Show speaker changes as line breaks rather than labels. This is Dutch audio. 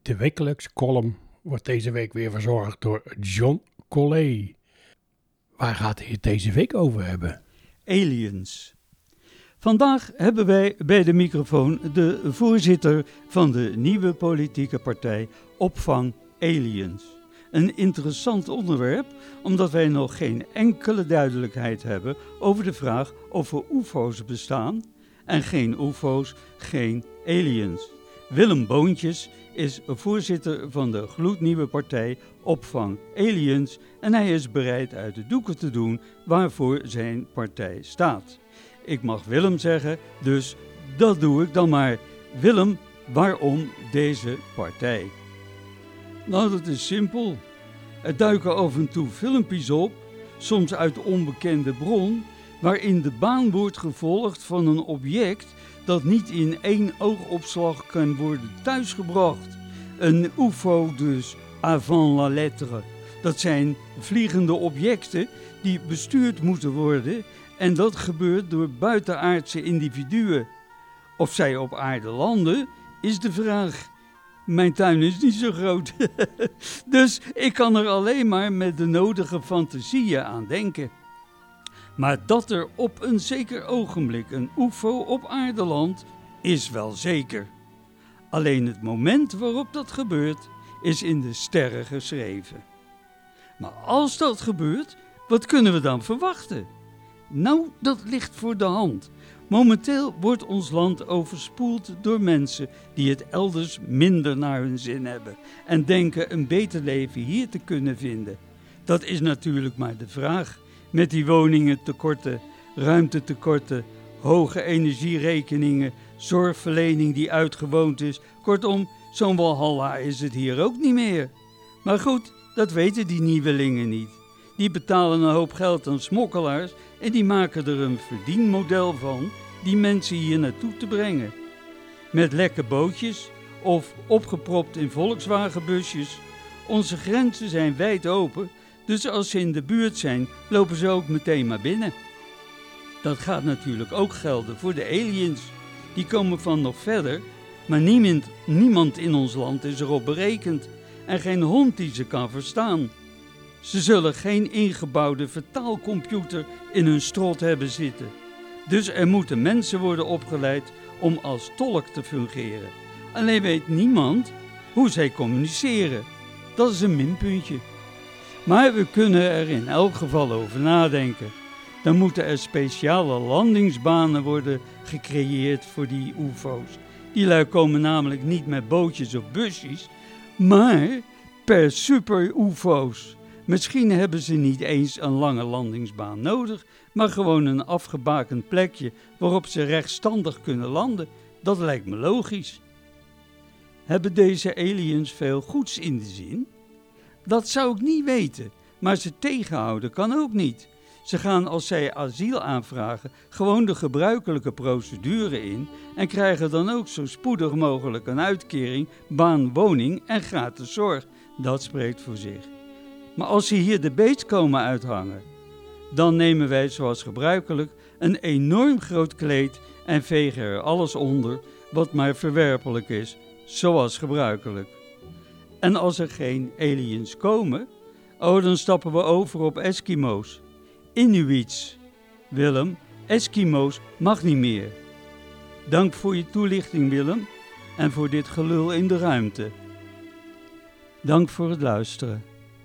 De wekelijkse column wordt deze week weer verzorgd door John Colley. Waar gaat hij het deze week over hebben?
Aliens. Vandaag hebben wij bij de microfoon de voorzitter van de nieuwe politieke partij Opvang Aliens. Een interessant onderwerp, omdat wij nog geen enkele duidelijkheid hebben over de vraag of er UFO's bestaan. En geen UFO's, geen aliens. Willem Boontjes is voorzitter van de gloednieuwe partij Opvang Aliens en hij is bereid uit de doeken te doen waarvoor zijn partij staat. Ik mag Willem zeggen, dus dat doe ik dan maar. Willem, waarom deze partij?
Nou, dat is simpel. Er duiken af en toe filmpjes op, soms uit onbekende bron, waarin de baan wordt gevolgd van een object dat niet in één oogopslag kan worden thuisgebracht. Een UFO dus, avant la lettre. Dat zijn vliegende objecten die bestuurd moeten worden en dat gebeurt door buitenaardse individuen. Of zij op aarde landen, is de vraag. Mijn tuin is niet zo groot, dus ik kan er alleen maar met de nodige fantasieën aan denken. Maar dat er op een zeker ogenblik een UFO op aarde landt, is wel zeker. Alleen het moment waarop dat gebeurt, is in de sterren geschreven. Maar als dat gebeurt, wat kunnen we dan verwachten? Nou, dat ligt voor de hand. Momenteel wordt ons land overspoeld door mensen die het elders minder naar hun zin hebben en denken een beter leven hier te kunnen vinden. Dat is natuurlijk maar de vraag. Met die woningentekorten, ruimtetekorten, hoge energierekeningen, zorgverlening die uitgewoond is. Kortom, zo'n walhalla is het hier ook niet meer. Maar goed, dat weten die nieuwelingen niet. Die betalen een hoop geld aan smokkelaars en die maken er een verdienmodel van die mensen hier naartoe te brengen. Met lekke bootjes of opgepropt in Volkswagenbusjes. Onze grenzen zijn wijd open, dus als ze in de buurt zijn, lopen ze ook meteen maar binnen. Dat gaat natuurlijk ook gelden voor de aliens. Die komen van nog verder, maar niemand in ons land is erop berekend en geen hond die ze kan verstaan. Ze zullen geen ingebouwde vertaalcomputer in hun strot hebben zitten. Dus er moeten mensen worden opgeleid om als tolk te fungeren. Alleen weet niemand hoe zij communiceren. Dat is een minpuntje. Maar we kunnen er in elk geval over nadenken. Dan moeten er speciale landingsbanen worden gecreëerd voor die UFO's. Die lui komen namelijk niet met bootjes of busjes, maar per super-UFO's. Misschien hebben ze niet eens een lange landingsbaan nodig, maar gewoon een afgebakend plekje waarop ze rechtstandig kunnen landen. Dat lijkt me logisch. Hebben deze aliens veel goeds in de zin? Dat zou ik niet weten, maar ze tegenhouden kan ook niet. Ze gaan als zij asiel aanvragen gewoon de gebruikelijke procedure in en krijgen dan ook zo spoedig mogelijk een uitkering, baan, woning en gratis zorg. Dat spreekt voor zich. Maar als ze hier de beest komen uithangen, dan nemen wij zoals gebruikelijk een enorm groot kleed en vegen er alles onder wat maar verwerpelijk is, zoals gebruikelijk. En als er geen aliens komen, dan stappen we over op Eskimo's. Inuits. Willem, Eskimo's mag niet meer. Dank voor je toelichting, Willem, en voor dit gelul in de ruimte. Dank voor het luisteren.